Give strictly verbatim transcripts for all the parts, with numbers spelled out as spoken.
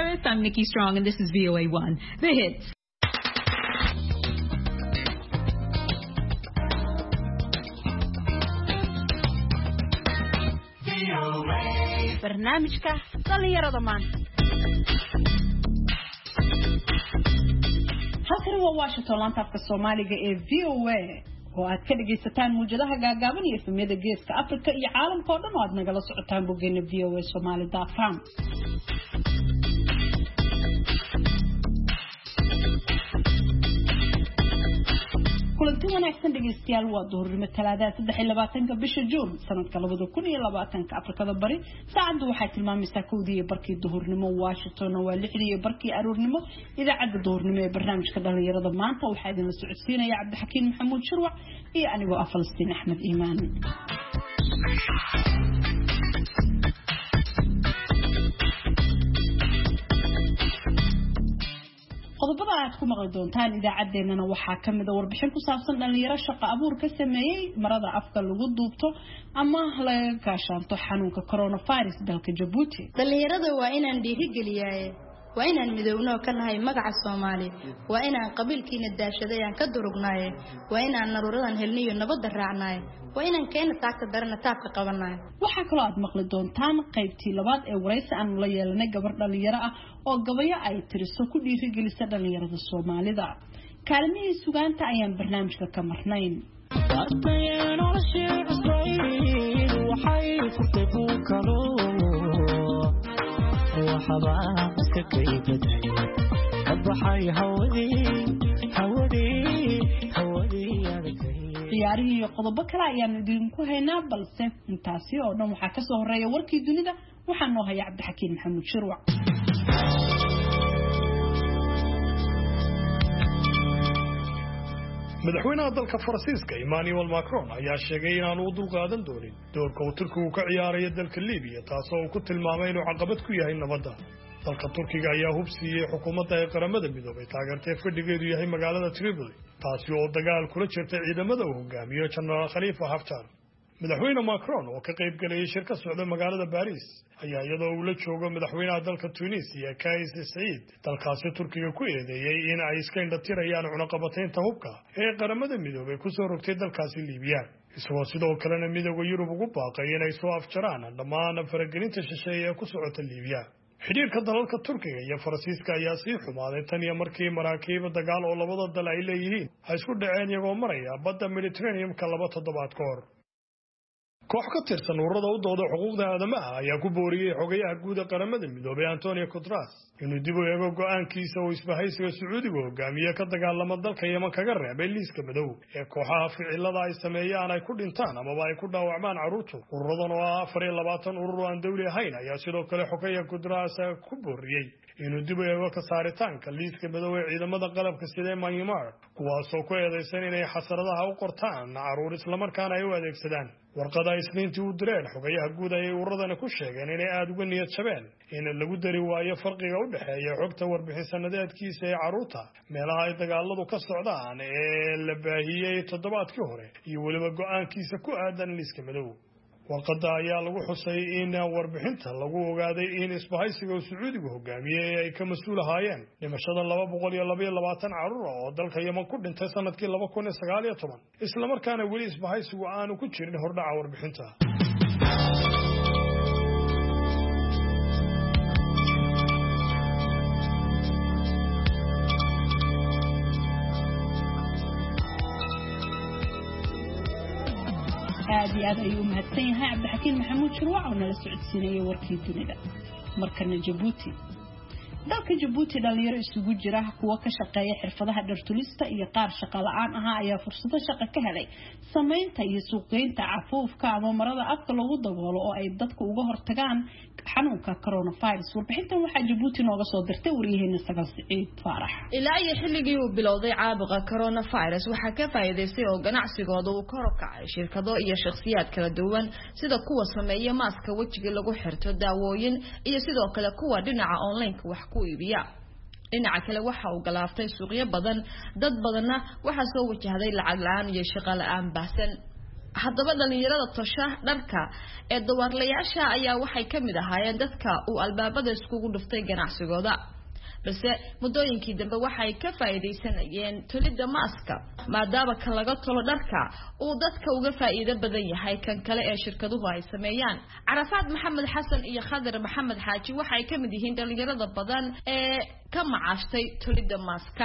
Paris. I'm Nikki Strong, and this is V O A one, The Hits. barnaamijka dhalinyarada maanta. halkan waa Washington laanta afka Soomaaliga ee V O A oo aad ka dhageysataan muujadaha gaagaaban iyo efemyada geeska Afrika iyo caalamka oo dhan oo aad nagala socotaan boggeena v o a somali dot com. kulanti wanaagsan dhageystayaal waa duhurnimo talaadada saddex iyo labaatanka bisha Juun sanadka labada kun iyo labaatanka Afrikada Bari saacadu waxay tilmaamaysaa kowdii barkii duhurnimo Washington waa lixdii barkii aroornimo idaacada duhurnimo ee barnaamijka dhalinyarada maanta waxaa idin la socodsiinaya Cabdixakiin Maxamuud Shirwac iyo anigoo ah Falastiin Axmed Iimaan. qodobada aad ku maqli doontaan idaacadeennana waxaa ka mid ah warbixin ku saabsan dhalinyaro shaqo abuur ka sameeyay marada afka lagu duubto ama laga gaashaanto xanuunka coronavirus dalka Djibouti. dhalinyarada waa inaan dhiirigeliyay waa inaan midowno ka nahay magaca Soomaali waa inaan qabiilkiina daashaday aan ka durugnaay waa inaan naruuradan helniyo nabad raacnaay waa inaan keena taagta darana taabka qabanay. waxa kale aad maqli doontaan qaybtii labaad ee waraysi aan la yeelanay gabar dhalinyaro ah oo gabayo ay tiriso ku dhiirigelisa dhalinyarada Soomaalida. kaalmihii sugaanta ayaan barnaamijka ka marnayn. ciyaarihii iyo qodobo kale ayaan idinku haynaa balse intaasi oo dhan waxaa ka soo horeeya warkii dunida waxaan noo haya Cabdixakiin Maxamuud Shirwac. madaxweynaha dalka Faransiiska Emmanuel Macron ayaa sheegay in aanu u dulqaadan doonin doorka uu Turkigu ka ciyaarayo dalka Liibiya taasoo uu ku tilmaamay inuu caqabad ku yahay nabadda. dalka Turkiga ayaa hubsiiyay xukuumadda ee qaramada midoobay taageertay fadhigeedu yahay magaalada Tripoli taasi oo dagaal kula jirtay ciidamada uu hogaamiyo General Khalifa Haftar. madaxweyne Macron oo ka qayb galay shir ka socda magaalada Paris ayaa iyadoo uu la joogo madaxweynaha dalka Tunisia Kais Saied dalkaasi Turkiga ku eedeeyay in ay iska indhatirayaan cunaqabataynta hubka ee qaramada midoobay ku soo rogtay dalkaasi Liibiya. isagoo sidoo kalena midowga Yurub ugu baaqay inay soo afjaraan dhammaan faragelinta shisheeye ee ku socota Liibiya. xiriirka dalalka Turkiga iyo Faransiiska ayaa sii xumaaday tan iyo markii maraakiib dagaal oo labada dal ay leeyihiin ay isku dhaceen iyagoo maraya badda Mediterranean-ka laba toddobaad ka hor. koox ka tirsan ururada u dooda xuquuqda aadamaha ayaa ku booriyay xogayaha guud ee qaramada midoobay Antonio Guterres inuu dib u eego go'aankiisa oo isbahaysiga Sacuudiga hogaamiye ka dagaalama dalka Yemen kaga reebay liiska madow ee kooxaha ficilada ay sameeyaan ay ku dhintaan ama ay ku dhaawacmaan carruurta. ururadan oo ah afar iyo labaatan urur aan dawli ahayn ayaa sidoo kale xogayaha Guterres ku booriyay inuu dib u eego ka saaritaanka liiska madow ee ciidamada qalabka sida Myanmar kuwaasoo ku eedeysan inay xasaradaha u qortaan carruur isla markaana ay u adeegsadaan. warqada isniintii u direen xogayaha guud ayay ururadana ku sheegeen inay aad uga niyad jabeen in lagu dari waayo farqiga u dhaxeeya xogta warbixin sanadeedkiisa ee carruurta meelaha ay dagaaladu ka socdaan ee la baahiyey toddobaadkii hore iyo weliba go'aankiisa ku aadan liiska madow. warqada ayaa lagu xusay in warbixinta lagu ogaaday in isbahaysiga uu Sacuudigu hogaamiyay ay ka mas'uul ahaayeen dhimashada laba boqol iyo laba iyo labaatan carruur oo dalka Yemen ku dhintay sanadkii laba kun iyo sagaal iyo toban isla markaana weli isbahaysigu aanu ku jirin hordhaca warbixinta. aad iyo aad ayuu mahadsan yahay Cabdixakiin Maxamuud Shirwac oo nala socodsiinayay warkii dunida. markana Djibouti dalka Djibouti dhalinyaro isugu jira kuwa ka shaqeeya xirfadaha dhartulista iyo qaar shaqo la'aan ah ayaa fursado shaqo ka helay sameynta iyo suuqgeynta cafuufka ama marada afka lagu daboolo oo ay dadku uga hortagaan xanuunka coronavirus. warbixintan waxaa Djibouti nooga soo dirtay wariyaheena Sagal Siciid Faarax. ilaa iyo xilligii uu bilowday caabuqa coronavirus waxaa ka faa'iideystay oo ganacsigooda uu kor u kacay shirkado iyo shakhsiyaad kala duwan sida kuwa sameeya maaska wajiga lagu xirto daawooyin iyo sidoo kale kuwa dhinaca online-ka wax ku iibiya. dhinaca kale waxa uu galaaftay suuqyo badan dad badanna waxa soo wajahday lacag la'aan iyo shaqo la'aan baahsan. haddaba dhalinyarada tosha dharka ee dawarlayaasha ayaa waxay ka mid ahaayeen dadka uu albaabada iskugu dhuftay ganacsigooda balse muddooyinkii dambe waxay ka faa'iideysanayeen tolida maaska maadaama kan laga tolo dharka uu dadka uga faa'iido badan yahay kan kale ee shirkaduhu ay sameeyaan Carafaad Maxamed Xasan iyo Khadir Maxamed Xaaji waxay ka mid yihiin dhalinyarada badan ee ka macaashtay tolida maaska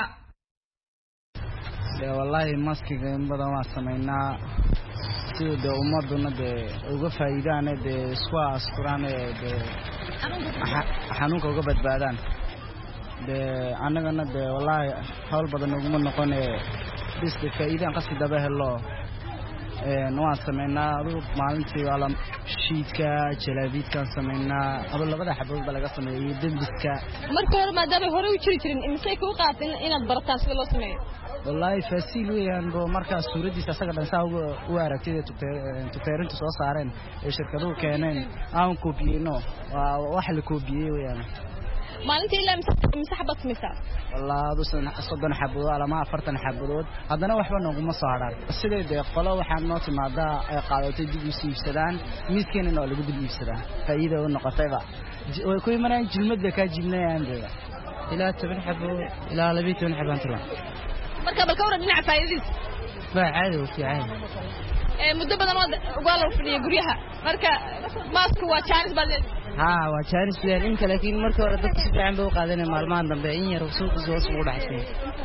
wallahi maaskiga in badan waa sameynaa sida ummaduna de uga faa'iidaan de isku askuraan de xanuunka uga badbaadaan de anagana de wallahi hawl badan ugu noqon ee bisda faa'iidaan qasdi daba helo ee noo sameynaa maalintii wala shiidka jalaabidka sameynaa aba labada xabood laga sameeyay dambiska marka hore maadaama hore u jiri jirin imsay ku qaatin inaad barataan sida loo sameeyo wallahi faasiil weeyaan boo marka suuradiisa asaga dhansaa u aragtida tuteerinta soo saareen ee shirkaduhu keeneen aan koobiyeyno wax la koobiyey weeyaan maalintii ilaa imsa xabad sameysaa wallahi adusan soddon xabood ama afartan xabood haddana waxba nooguma soo hadhaan sideedee qolo waxaan noo timaadaa ay qaadatay dib u siibsadaan miiskeenana oo lagu dib iibsadaa faa'iido u noqotayba way ku imanayaan jilmadda ka jibnayaan deeda ilaa toban xabood ilaa laba iyo toban xabaan tiro marka bal ka waran dhinaca faa'iidadiisa waa caadi u fiican ee muddo badan oo uga loo fadhiyo guryaha marka maasku waa chaaris baa leedahay ها وشارس بيان إنك لكن مركب ردك سبعين بوقادنا مالمان دم بعيني رسوق زوج ولا حسين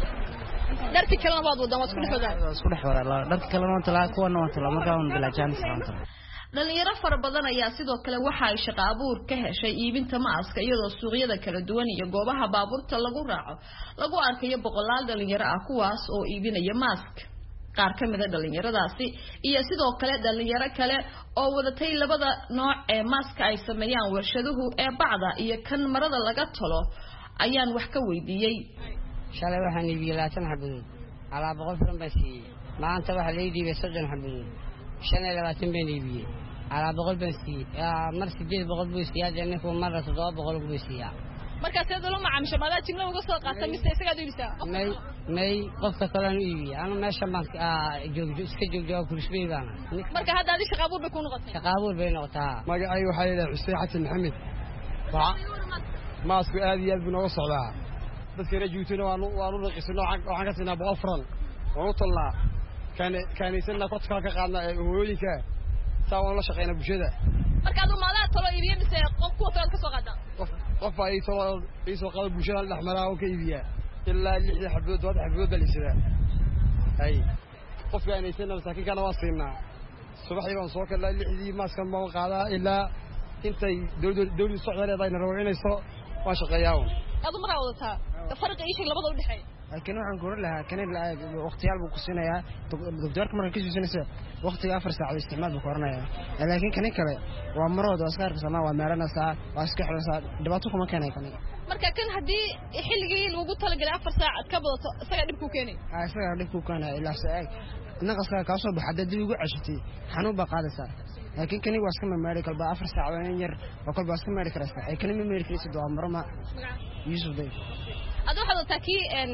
درت كلام بعض ودم وتكون حذاء كل حوار الله درت كلام طلع كون وطلع مركب بلا جانس رانتر dhalinyaro fara badan ayaa sidoo kale waxa ay shaqo abuur ka heshay iibinta maaska iyadoo suuqyada kala duwan iyo goobaha baabuurta lagu raaco lagu arkayo boqolaal dhalinyaro ah kuwaas oo iibinaya maask qaar ka mid ah dhalinyaradaasi iyo sidoo kale dhalinyaro kale oo wadatay labada nooc ee maaska ay sameeyaan warshaduhu ee bacda iyo kan marada laga tolo ayaan wax ka weydiiyay shalay waxaan iibiyay labaatan xabadood ala boqol furan basi maanta waxa la iibiyay soddon xabadood shan iyo labaatan baan iibiyay ala boqol basi mar sideed boqol buu siyaada inuu mar toddoba boqol buu siyaa marka sida loo macaamisho maadaama jimla uga soo qaatay mise isaga duulisa may may qofka kale uu iibiyo ana meesha ma joogjo iska joogjo kurisbay baan marka hadda adii shaqo abuur bay ku noqotay shaqo abuur bay noqotaa magacay waxa ila Xuseen Xasan Maxamed waa maasku aad iyo aad buu nooga socdaa dadka rajuutuna waanu waanu raqiisnaa waxaan ka siinaa boqol furan waanu talnaa kan kaniisana qofka ka qaadna hooyooyinka saawan la shaqeynaa bulshada marka aad maadaama tolo iibiyo mise qof ku tolo ka soo qaada qof ay tolo ay soo qaado bulshada dhaxmaraa oo ka iibiya ilaa lix xabood wada xabood dhalisada hay qof kaniisana masaakiin kana waa siinaa subaxii baan soo kala lixdii maaskan ma qaadaa ilaa intay dawladda dawladda Soomaaliyeed ay rawaynayso waa shaqeeyaan adu mar wadataa farqi isha labada u dhaxay laakiin waxaan ku oran lahaa kan waqtiyaal buu ku siinayaa doctorka marka ka siisanaysa waqtiga afar saac isticmaal buu qoranayaa laakiin kan kale waa maroodo askar ka samaa waa meelanaysa waa iska xiraysa dhibaato kuma keenay kan marka kan hadii xilligii lagu talagalay afar saac ka badato isaga dhib ku keenay ah isaga dhib ku keenay ilaa saac naqaska ka soo baxay dib ugu cashitay xanuun ba qaadaysa laakiin kani waa iska meeray kalba afar saac oo yar oo kalba iska meeray karaysa ay kan meeray karaysa doo marma Yusuf day adoo xado taki en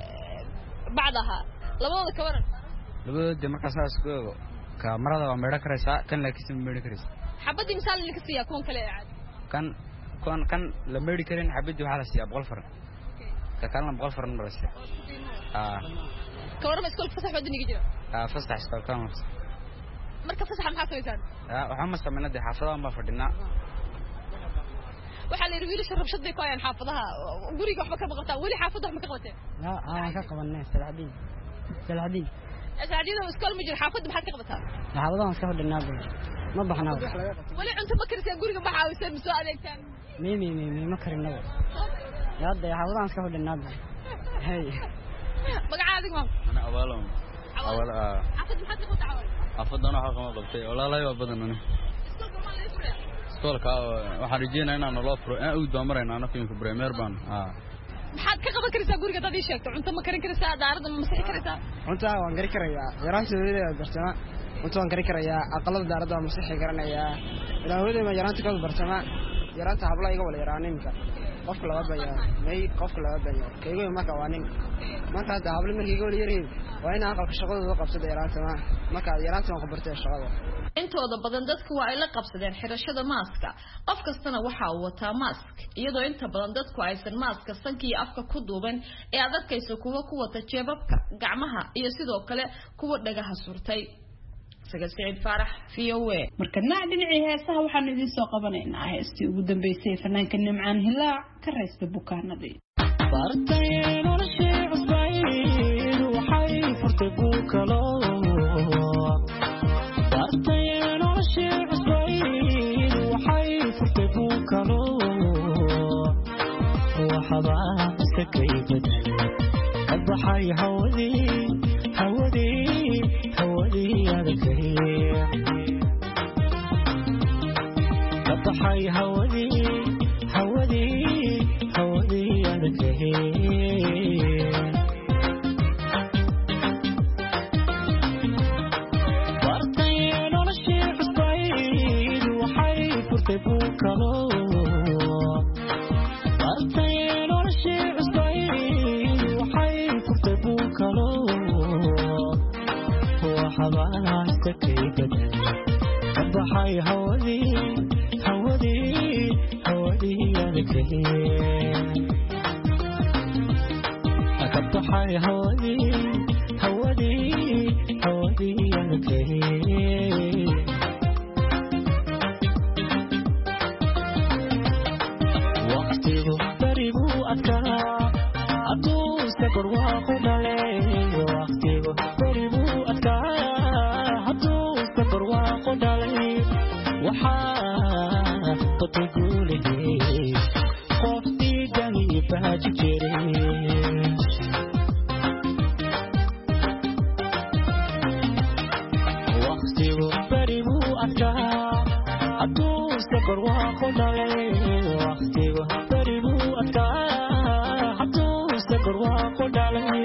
bacdaha labada ka waran labada markaas isku kaamarada waa meeray karaysa kan laakiin meeray karaysa xabadii misaal lika siya kuwan kale aad kan kan kan la meeray karin xabadii waxa la siyaa boqol faran ka kalna boqol faran maraysa ah ka waran iskool fasax wadani jira ah fasax iskool kan marka fasax maxaa sameeysan ah waxa ma sameynaa xaafadaha ma fadhina waxa la yiri shirab shaday ku ayaan xaafadaha guriga waxba ka baqataa wali xaafadaha ma ka qabatay la aan ka qabanay salaadin salaadin salaadin iskool ma jiro xaafad maxaa ka qabataa xaafadaha iska fadhinaa ma baxnaa wali cunto ma karisay guriga ma xaawisay soo adeegtaan mi mi mi ma karinaa yaada xaafadaha iska fadhinaa hay magacaadiga ma ana awaalon awala xaafad maxaa ka qabataa afadana waxa qama qabtay walaalay waa badanana iskoolka waxa rajeenaa inaan loo furo aan u doomarayna ana fiimka premier ban ah maxaad ka qaban kartaa guriga dad ii sheegto cunto ma karin kartaa daarada ma masixi kartaa cunto waan gari karayaa yaraanteeda bartama cunto waan gari karayaa aqalada daarada ma masixi karanayaa ilaawada ma yaraanta ka bartama yaraanta habla iga wala yaraaninka qofka laga bayaa may qofka laga bayaa kaygo marka waa nin marka hada hablo markii gool yareen waa in aqalka shaqadooda qabsada yaraantana marka yaraantana ku bartay shaqada intooda badan dadku waa ay la qabsadeen xirashada maaska qof kastana waxa uu wataa mask iyadoo inta badan dadku aysan maaska sankii afka ku duuban ee adadkaysa kuwa ku wata jeebabka gacmaha iyo sidoo kale kuwa dhagaha surtay سعيد فرح في هو مركنا دنيعي هيسها وحن idin soo qabanaynaa heestii ugu dambeysay fanaanka Nimcaan Hilaac ka reesta bukaanadii bartay noloshii cusbayd waxay furtay bukalo bartay noloshii cusbayd waxay furtay bukalo waxaba sakay badal adxay hawdi hawdi hawdi adkay adxay hawdi hawdi hawdi adkay bartay noloshii cusbayd waxay furtay bukalo bartay noloshii cusbayd waxay furtay bukalo waxaba sakay badal adxay hawdi hawdi hawdi adkay adxay hawdi hawdi hawdi adkay waqtigu barigu adkaa aduu sakor waa ku dhalay waqtigu barigu adkaa aduu sakor waa ku dhalay waxaa qotiguulay qoftii dani baaji jiray waqtigu barigu adkaa aduu sakor waa ku dhalay waqtigu barigu adkaa aduu sakor waa ku dhalay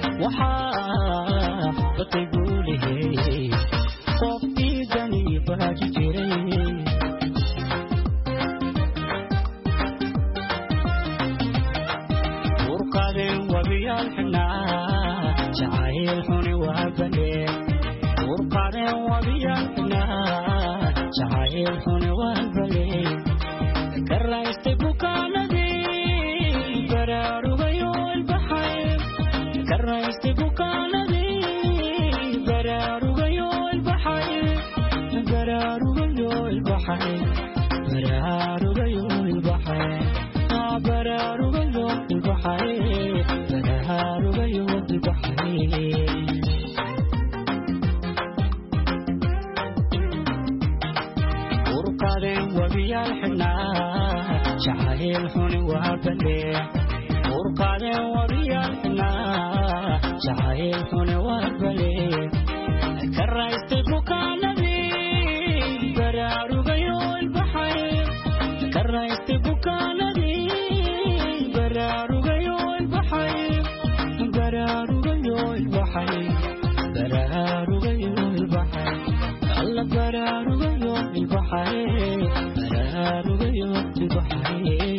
waxaa qotiguulay qoftii dani baaji jiray urqadeen wabiyal xinaa jacayl xuni waa baleen urqadeen wabiyal xinaa jacayl xuni waa baleen karaystay bukaanadii baraarugayo ilbaxay karaystay bukaanadii baraarugayo ilbaxay baraarugayo ilbaxay baraarugayo ilbaxay baraarugayo ilbaxay baraarugayo ilbaxay urqadeen wabiyal xinaa jacayl xuni waa baleen urqadeen wabiyal xinaa jacayl xuni waa baleen karaystay bukaanadii baraarugayo ilbaxay karaystay bukaanadii baraarugayo ilbaxay baraarugayo ilbaxay baraarugayo ilbaxay alla baraarugayo ilbaxay baraarugayo ilbaxay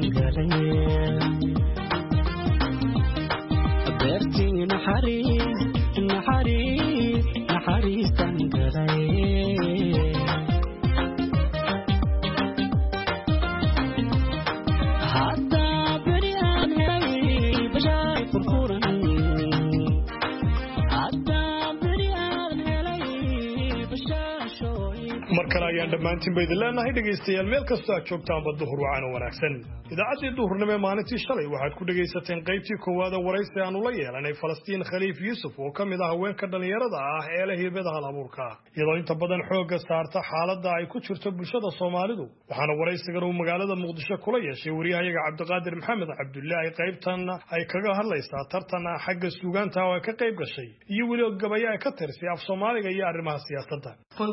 Berti naxariis mar kale ayaan dhammaantiin ba idin leenahay dhegaystayaal meel kastoo aad joogtaanba duhur wacan oo wanaagsan idaacaddii duhurnimo ee maalintii shalay waxaad ku dhegaysateen qaybtii koowaad ee waraysi aanu la yeelanay Falastiin Khaliif Yuusuf oo ka mid ah haweenka dhalinyarada ah ee leh hibada hal-abuurka iyadoo inta badan xoogga saarta xaaladda ay ku jirto bulshada Soomaalidu waxaana waraysigan uu magaalada Muqdisho kula yeeshay wariyahayaga Cabdiqaadir Maxamed Cabdullaahi qaybtan ay kaga hadlaysaa tartan xagga suugaanta oo ka qayb gashay iyo weliba gabayo ay ka tirsay af Soomaaliga iyo arrimaha siyaasadda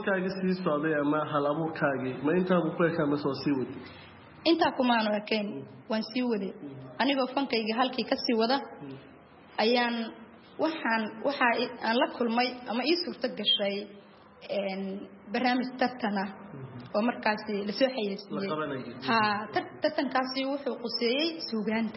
ama hal-abuurkaagii ma intaa ku ekaan ma soo sii wadi intaa kumaanu ekeen waan sii waday anigoo fankayga halkii ka sii wada ayaan waxaan waxa aan la kulmay ama ii suurto gashay een barnaamij tartan ah oo markaasi la soo xayeysiiyay ha tartankaasi wuxuu quseeyay suugaanta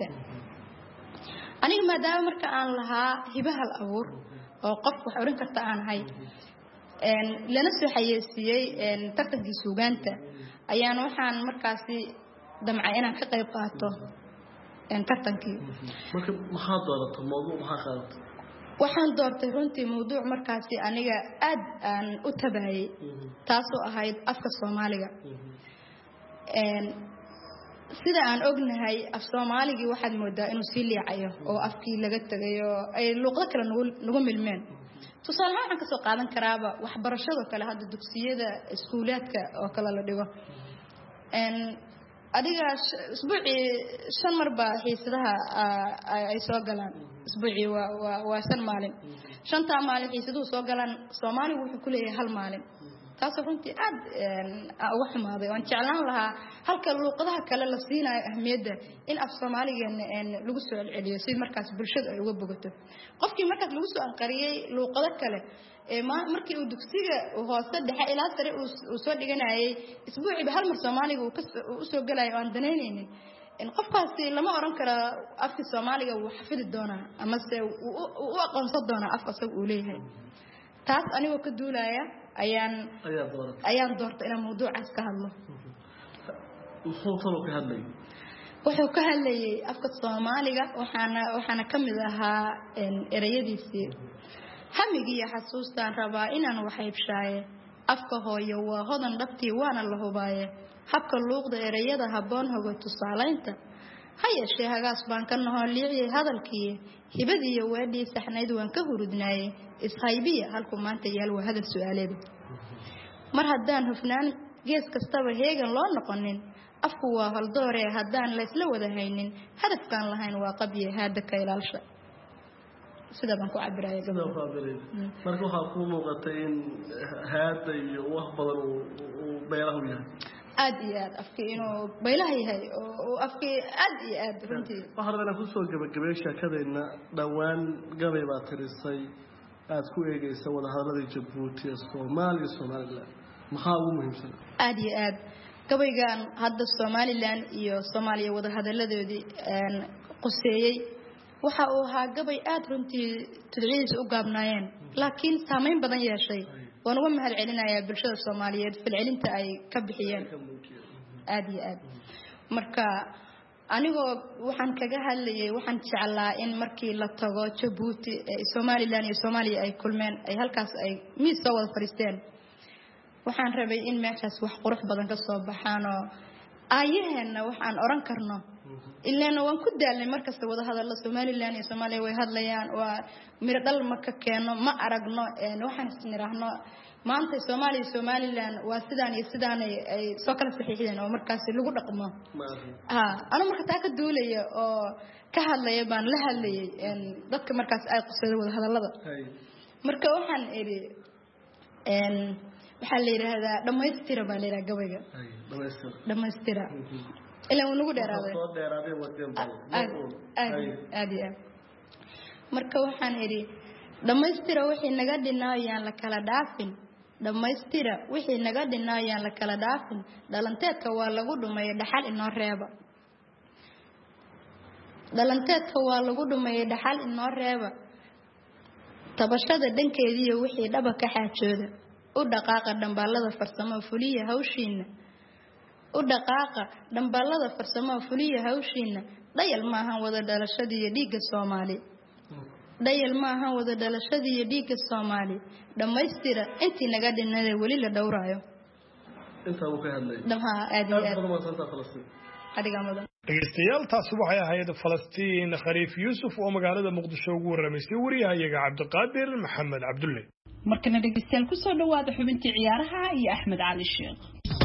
aniga maadaama marka aan lahaa hiba hal-abuur oo qof wax oran karta aan ahay een lana soo xayeysiiyay een tartankii suugaanta ayaan waxaan markaasi damcay inaan ka qayb qaato een tartankii marka maxaa dooratay mowduuc maxaa qaadatay waxaan doortay runtii mowduuc markaasi aniga aad aan u tabaayay taasoo ahayd afka Soomaaliga een sida aan ognahay af Soomaaligii waxaad moodaa inuu sii liicayo oo afkii laga tagayo ay luqado kale nagu milmeen tusaale ahaan waxaan ka soo qaadan karaaba waxbarashada kale hadda dugsiyada iskuulaadka oo kale la dhigo een adiga isbuuci shan marba xiisadaha ay soo galaan isbuuci waa waa shan maalin shanta maalin xiisaduhu soo galaan Soomaaligu wuxuu ku leeyahay hal maalin taas runtii aad uga xumaaday waan jeclaan lahaa halka luqadaha kale la siinayo ahmiyadda in af Soomaaliga lagu soo celiyo si markaas bulshada ay uga bogato qofkii markaas lagu soo anqariyay luqado kale ee markii uu dugsiga hoose dhexe ilaa sare uu soo dhiganayay isbuuciba hal mar Soomaaliga uu soo galay oo aan daneyneynin in qofkaasi lama oran karo afka Soomaaliga uu xafidi doonaa ama se uu aqoonsan doonaa afka asaga uu leeyahay taas anigoo ka duulaya ayaan ayaan doortay inaan mowduucaas ka hadlo wuxuu talo ka hadlay wuxuu ka hadlayay afka Soomaaliga waxaana waxaana kamid ahaa erayadiisii hamigiya xasuustaan rabaa inaan waxaybshaaye afka hooyo waa hodan dhabtii waana la hubaaye habka luuqda erayada haboon hogo tusaaleynta hayashee hagaas baan ka noqon liiciyay hadalkii hibadiyo weedii saxnayd waan ka hurudnaaye ishaybiya halku maanta yaal waa hadal su'aaleed mar haddaan hufnaan gees kastaba heegan loo noqonin afku waa haldoore haddaan la isla wada haynin hadafkaan lahayn waa qabye haada ka ilaalsha sida baan ku cabirayo sida ku cabirayo marka waxa ku muuqatay in haada iyo wax badan uu beeraha yahay aad iyo aad afkii inuu baylaha yahay oo afkii aad iyo aad runtii waxa rabaa ku soo gabagabay shaqadeena dhawaan gabay baa tirisay aad ku eegaysa wada hadalada Djibouti iyo Soomaaliya Soomaaliland maxaa ugu muhiimsan aad iyo aad gabaygan hadda Soomaaliland iyo Soomaaliya wada hadaladoodii aan quseeyay waxa uu ahaa gabay aad runtii tudciis u gaabnaayeen laakiin saameyn badan yeeshay waan uga mahad celinayaa bulshada Soomaaliyeed filcilinta ay ka bixiyeen aad iyo aad marka anigoo waxaan kaga hadlayay waxaan jeclaa in markii la tago Djibouti Soomaaliland iyo Soomaaliya ay kulmeen ay halkaas ay miis soo wada fariisteen waxaan rabay in meeshaas wax qurux badan ka soo baxaan oo ayaheena waxaan oran karno ilaa waan ku daalnay markasta wada hadallo Soomaaliland iyo Soomaaliya way hadlayaan waa miro dhal ma ka keeno ma aragno een waxaan isniraahno maanta Soomaaliya Soomaaliland waa sidaan iyo sidaan ay soo kala saxiixdeen oo markaas lagu dhaqmo ha ana marka taa ka duulaya oo ka hadlaya baan la hadlayay een dadka markaas ay qosada wada hadallada marka waxaan iri een waxa la yiraahdaa dhamaystira baa la yiraahdaa gabayga dhamaystira dhamaystira ilaa uu nagu dheeraaday soo dheeraaday wadeen bal aad aad marka waxaan iri dhamaystira wixii naga dhinaayaan la kala dhaafin dhamaystira wixii naga dhinaayaan la kala dhaafin dhalanteedka waa lagu dhumay dhaxal inoo reeba dhalanteedka waa lagu dhumay dhaxal inoo reeba tabashada dhankeedii wixii dhaba ka xaajooda u dhaqaaqa dambaalada farsamo fuliya hawshiina u dhaqaaqa dambaalada farsamo fuliya hawshiina dhayal maahan wada dhalashadii dhiigga Soomaali dhayal maahan wada dhalashadii dhiigga Soomaali dhamaystira intii naga dhinay wali la dhowraayo intaa uu ka hadlay dhamha aad iyo aad badan santa Falastiin adiga madan dhegeystayaal taasi waxay ahayd Falastiin Khariif Yuusuf oo magaalada Muqdisho ugu waramaysay wariyahayaga Cabdiqaadir Maxamed Cabdulle markana dhegeystayaal ku soo dhawaada xubintii ciyaaraha iyo Axmed Cali Sheekh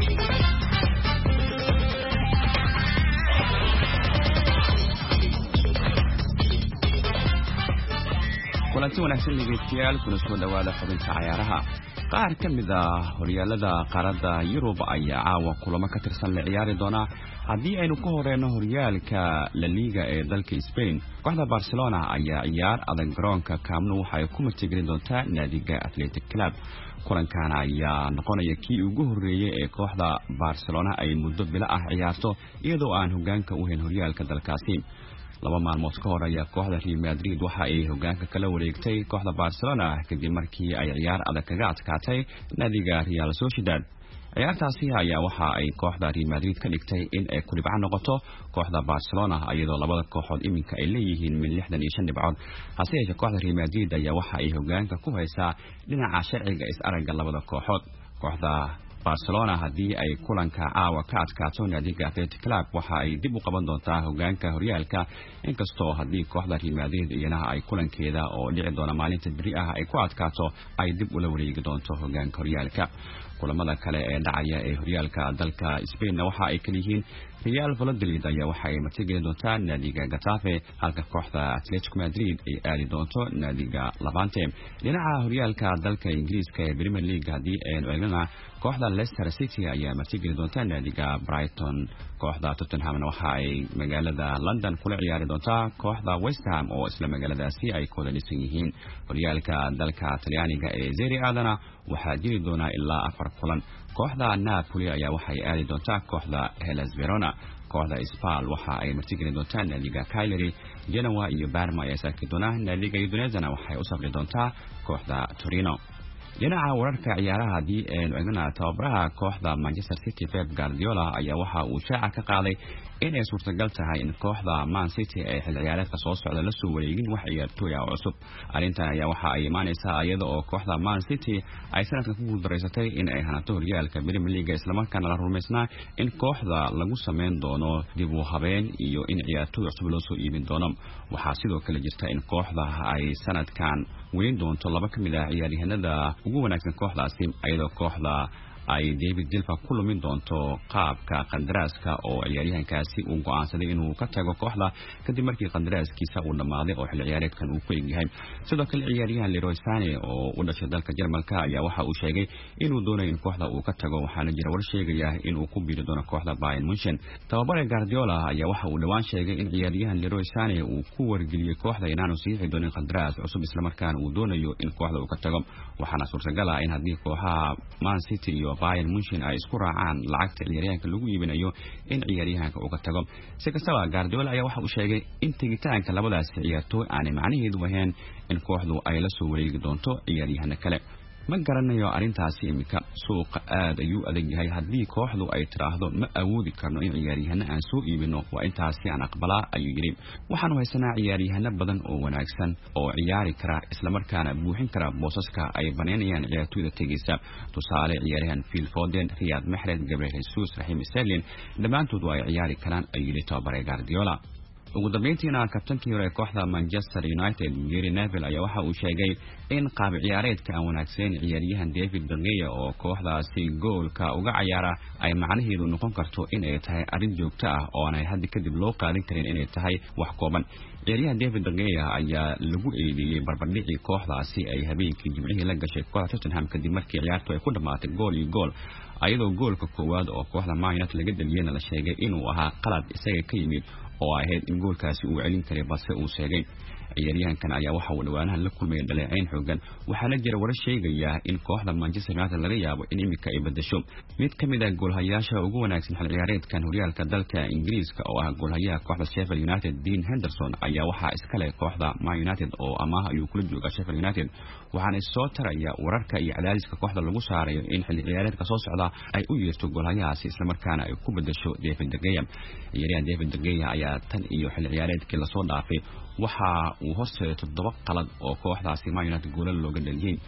kulanti wanaagsan dhegeystayaal kuna soo dhawaada xubinta ciyaaraha qaar ka mid ah horyaalada qaaradda Yurub ayaa caawa kulamo ka tirsan la ciyaari doona haddii aynu ku horeyno horyaalka La Liga ee dalka Spain kooxda Barcelona ayaa ciyaar adag garoonka Camp Nou waxay ku martigelin doontaa naadiga Athletic Club kulankan ayaa noqonaya kii ugu horeeyay ee kooxda Barcelona ay muddo bila ah ciyaarto iyadoo aan hogaanka u hayn horyaalka dalkaasi laba maalmood ka hor ayaa kooxda Real Madrid waxa ay hogaanka kala wareegtay kooxda Barcelona kadib markii ay ciyaar adag kaga adkaatay naadiga Real Sociedad ciyaartaasi ayaa waxa ay kooxda Real Madrid ka dhigtay in ay ku dhibco noqoto kooxda Barcelona iyadoo labada kooxood iminka ay leeyihiin min lixdan iyo shan dhibcood hase yeeshee kooxda Real Madrid ayaa waxa ay hogaanka ku haysaa dhinaca sharciga is aragga labada kooxood kooxda Barcelona hadii ay kulanka caawa ka adkaato naadiga Athletic Club waxa ay dib u qaban doontaa hogaanka horyaalka inkastoo hadii kooxda Real Madrid iyana ay kulankeeda oo dhici doona maalinta bari ah ay ku adkaato ay dib ula wareegi doonto hogaanka horyaalka kulamada kale ee dhacaya ee horyaalka dalka Spain waxa ay kala yihiin Real Valladolid ayaa waxa ay martigeli doontaa naadiga Getafe halka kooxda Atletico Madrid ay aadi doonto naadiga Levante dhinaca horyaalka dalka Ingiriiska ee Premier League hadii ay eegna kooxda Leicester City ayaa martigeli doontaa naadiga Brighton kooxda Tottenham waxa ay magaalada London kula ciyaari doontaa kooxda West Ham oo isla magaaladaasi ay kooda dhisan yihiin horyaalka dalka Talyaaniga ee Serie A-dana waxa jiri doona ilaa afar kulan kooxda Napoli ayaa waxay aadi doontaa kooxda Hellas Verona kooxda Spal waxa ay martigeli doontaa naadiga Cagliari Genoa iyo Parma ayaa saaki doona naadiga Udinese waxay u safri doontaa kooxda Torino dhinaca wararka ciyaaraha hadii aynu eegna tababaraha kooxda Manchester City Pep Guardiola ayaa waxa uu shaaca ka qaaday in ay suurtagal tahay in kooxda Man City ay xil ciyaareedka soo socda la soo wareegin wax ciyaartooy ah cusub arrintan ayaa waxa ay imaanaysaa iyada oo kooxda Man City ay sanadkan ku guuldareysatay in ay hanato horyaalka Premier League isla markaana la rumaysnaa in kooxda lagu sameyn doono dib u habeen iyo in ciyaartooy cusub loo soo iibin doono waxa sidoo kale jirta in kooxda ay sanadkan weyn doonto laba ka mid ah ciyaaryahanada ugu wanaagsan kooxdaasi iyadoo kooxda ay David Silva ku lumin doonto qaabka qandaraaska oo ciyaaryahankaasi uu go'aansaday inuu ka tago kooxda kadib markii qandaraaskiisa uu dhamaaday oo xil ciyaareedkan uu ku egyahay sidoo kale ciyaaryahan Leroy Sané oo u dhashay dalka Jarmalka ayaa waxa uu sheegay inuu doonayo in kooxda uu ka tago waxaana jira war sheegaya inuu ku biiri doono kooxda Bayern Munchen tababare Guardiola ayaa waxa uu dhawaan sheegay in ciyaaryahan Leroy Sané uu ku wargeliyay kooxda inaanu siixi doonin qandaraas cusub isla markaana uu doonayo in kooxda uu ka tago waxaana suurtagal ah in hadii kooxaha Man City iyo Bayern Munchen ay isku raacaan lacagta ciyaaryahanka lagu iibinayo in ciyaaryahanka uu ka tago si kastaba Guardiola ayaa waxa uu sheegay in tigitaanka labadaas ciyaartooy aan macnaheedu ahayn in kooxdu ay la soo wareegi doonto ciyaaryahanka kale ma garanayo arintaasi imika suuqa aad ayuu adag yahay hadii kooxdu ay tiraahdo ma awoodi karno in ciyaaryahanna aan soo iibino waa intaasi aan aqbalaa ayuu yiri waxaanu haysanaa ciyaaryahanna badan oo wanaagsan oo ciyaari kara isla markaana buuxin kara boosaska ay baneynayaan ciyaartooyda tegaysa tusaale ciyaaryahan Phil Foden Riyad Mahrez Gabriel Jesus Raheem Sterling dhamaantood ay ciyaari karaan ayuu yiri tababare Guardiola ugu dambeyntiina kabtankii hore kooxda Manchester United Gary Neville ayaa waxa uu sheegay in qaab ciyaareedka aan wanaagsan ciyaaryahan David De Gea oo kooxdaasi goolka uga ciyaara ay macnaheedu noqon karto in ay tahay arrin joogto ah oo aan hadda kadib loo qaadan karin in ay tahay wax kooban ciyaaryahan David De Gea ayaa lagu eedeeyay barbardhicii kooxdaasi ay habeenkii Jimcihii la gashay kooxda Tottenham kadib markii ciyaartu ay ku dhamaatay gool iyo gool ayadoo goolka koowaad oo kooxda Man United laga daliyay la sheegay inuu ahaa qalad isaga ka yimid oo ahayd in goolkaasi uu celin karay balse uu sheegay ciyaaryahankan ayaa waxa uu dhawaanahan la kulmay dhaleeceyn xoogan waxaana jira warar sheegaya in kooxda Manchester United laga yaabo in imika ay bedesho mid kamid ah goolhayaasha ugu wanaagsan xil ciyaareedkan horyaalka dalka Ingiriiska oo ah goolhayaha kooxda Sheffield United Dean Henderson ayaa waxa iska leh kooxda Man United oo amaah ayuu kula joogaa Sheffield United waxaana soo taraya wararka iyo cadaadiska kooxda lagu saarayo in xil ciyaareedka soo socda ay u yeerto goolhayahaasi isla markaana ay ku bedesho David De Gea ciyaaryahan David De Gea ayaa tan iyo xil ciyaareedkii la soo dhaafay waxa uu horseeday toddoba qalad oo kooxdaasi Man United goolal looga dhaliyay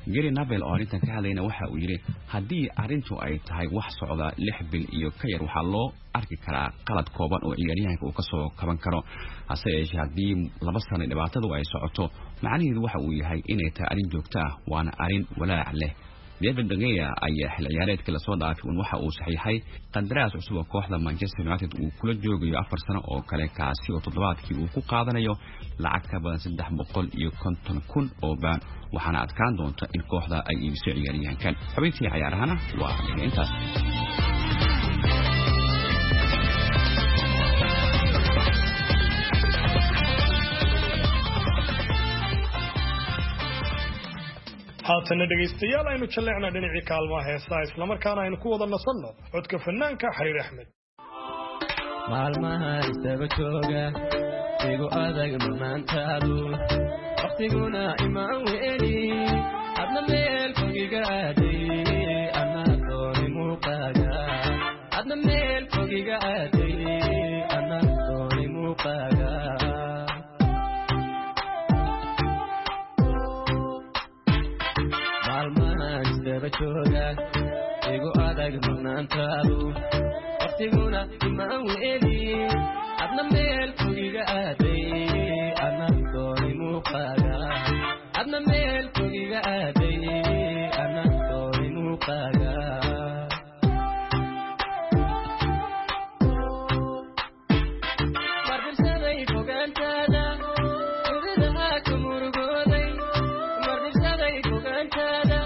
Gary Neville oo arintan ka hadlayna waxa uu yiri hadii arintu ay tahay wax socda lix bil iyo ka yar waxa loo arki karaa qalad kooban oo ciyaaryahanka uu ka soo kaban karo hase yeeshee hadii laba sano dhibaatadu ay socoto macnaheedu waxa uu yahay inay tahay arin joogto ah waana arin walaac leh David De Gea ayaa xil ciyaareedkii la soo dhaafay un waxa uu saxiixay qandaraas cusub oo kooxda Manchester United uu kula joogayo afar sano oo kale kaasi oo toddobaadkii uu ku qaadanayo lacag ka badan saddex boqol iyo konton kun oo baan waxaana adkaan doonta in kooxda ay iibso ciyaaryahankan xubintii ciyaarahana waa intaas haatan dhageystayaal aynu jaleecna dhinacii kaalmaha heesaa isla markaana aynu ku wada nasanno codka fanaanka Xariir Axmed maalmaha isaga jooga igu adag maantaadu waqtiguna imaan weeli adna meel fogiga aaday ana dooni muuqaaga adna meel fogiga aaday ana dooni muuqaaga jooga igu adag maantaadu waqtiguna imaan weeli adna meel fogiga aaday ana dooni muuqaaga adna meel fogiga aaday ana dooni muuqaaga mardirsaday fogaantaada udidaha ka murugooday mardirsaday fogaantaada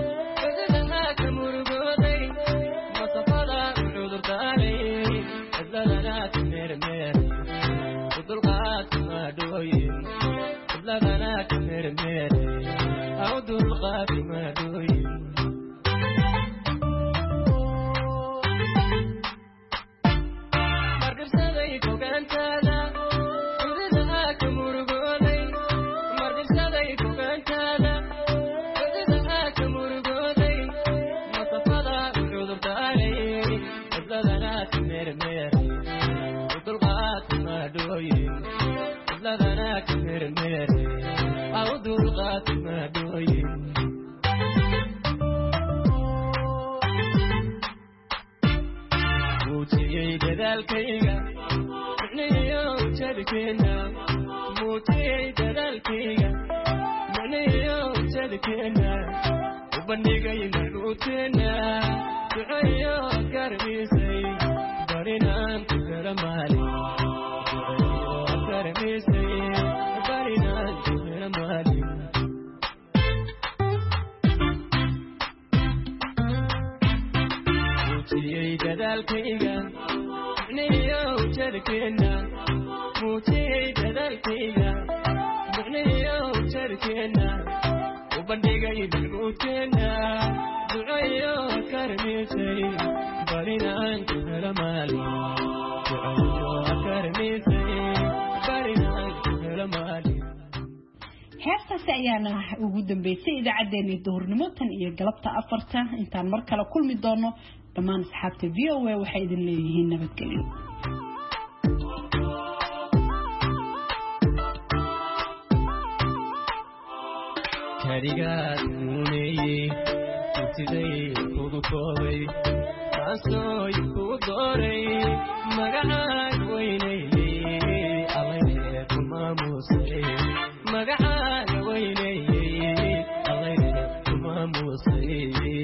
heestaasi ayaana ugu dambeysay idaacadeena duhurnimo tan iyo galabta afarta intaan mar kale kulmi doono dhammaan asxaabta V O A waxay idin leeyihiin nabadgelyo karigaad muuneeyey intiday kugu koobay taasooy kugu dooray magacaan weyneeyey allayne ku maamuusay magacaan weyneeyey allayne ku maamuusay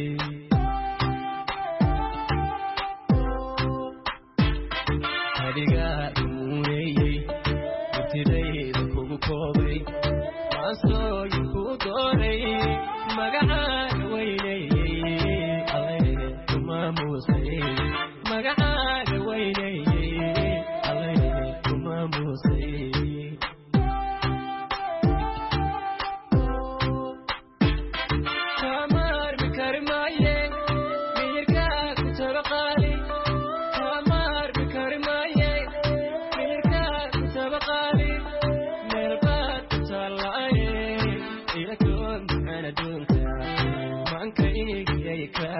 karigaad muuneeyey intiday kugu koobay taasooy kugu dooray magacaan weyneeyey allayne ku maamuusay magacaan weyneeyey allayne ku maamuusay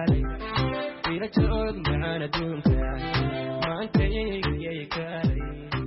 معنا دونك ما أنت يجي كاري